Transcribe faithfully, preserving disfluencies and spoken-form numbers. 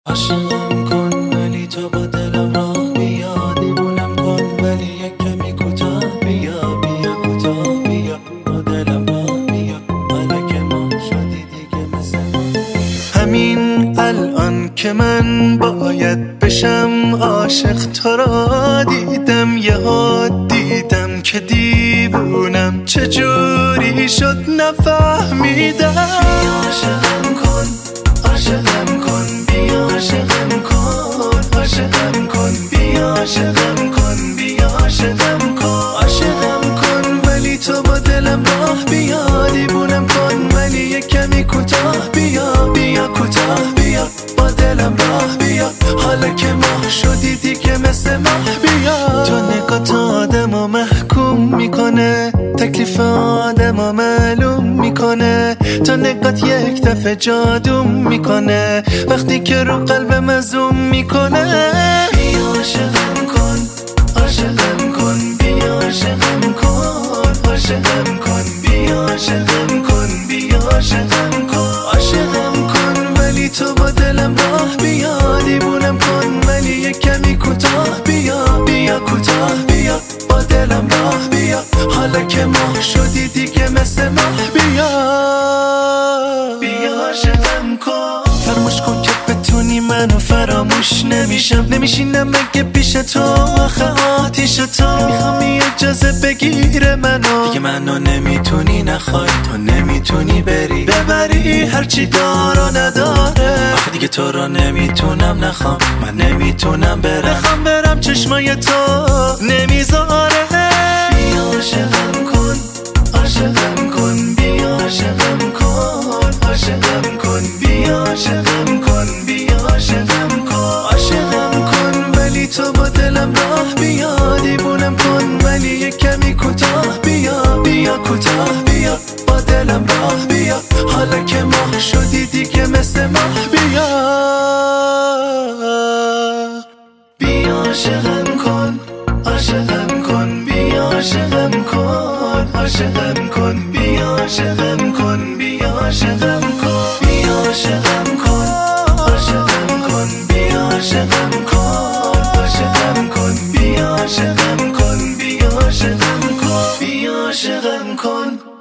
عاشقم کن ولی تو با دلم راه بیا، دیوونم کن ولی یک کمی کوتاه بیا، بیا کوتاه بیا با دلم راه بیا، حالا که ما شدی دیگه مثل همین الان که من باید بشم عاشق. تو را دیدم یه دیدم که دیوونم چجوری شد نفهمیدم. عاشقم کن عاشقم کن بیا، عاشقم کن عاشقم کن بیا، عاشقم کن بیا، عاشقم کن عاشقم کن ولی تو با دلم راه بیا، دیوونم کن ولی یک کمی کوتاه بیا، بیا کوتاه بیا با دلم راه بیا، حالا که ماه شدی دیگه مثل ماه بیا. تو نگات آدمو محکوم میکنه، تکلیف آدمو معلوم میکنه، تو نگات یک دفعه جادوم میکنه، وقتی که رو قلبم زوم میکنه. بیا عاشقم کن عاشقم کن بیا، عاشقم کن عاشقم کن بیا، عاشقم کن بیا، عاشقم کن عاشقم کن ولی تو با دلم راه بیا، دیوونم کن ولی یک کمی کوتاه بیا، بیا کوتاه بیا با دلم راه بیا، حالا که ماه شدی دیگه مثل ماه بیا. بیا عاشقم کن فراموش کن که بتونی منو فراموش نمیشم، نمیشینم مگه پیش تو آخه آتیش تو، میخوام اجازه بگیره منو، دیگه منو نمیتونی نخوای، تو نمیتونی بری ببری هرچی دار و نداره، آخه دیگه تو رو نمیتونم نخوام، من نمیتونم برم، بخوام برم چشمای تو نمیذاره. بیا عاشقم کن عاشقم کن بیا، عاشقم کن عاشقم کن بیا، عاشقم کن بیا، عاشقم کن عاشقم کن ولی تو با دلم راه بیا، دیوونم کن ولی یک کمی کوتاه بیا، بیا کوتاه بیا با دلم راه بیا، حالا که ماه شدی دیگه مثل ماه بیا. بیا عاشقم کن عاشقم کن بیا، عاشقم کن عاشقم کن بیا، عاشقم کن بیا، عاشقم کن بیا، عاشقم کن عاشقم کن بیا، عاشقم کن عاشقم کن بیا، عاشقم کن بیا، عاشقم کن بیا، عاشقم کن.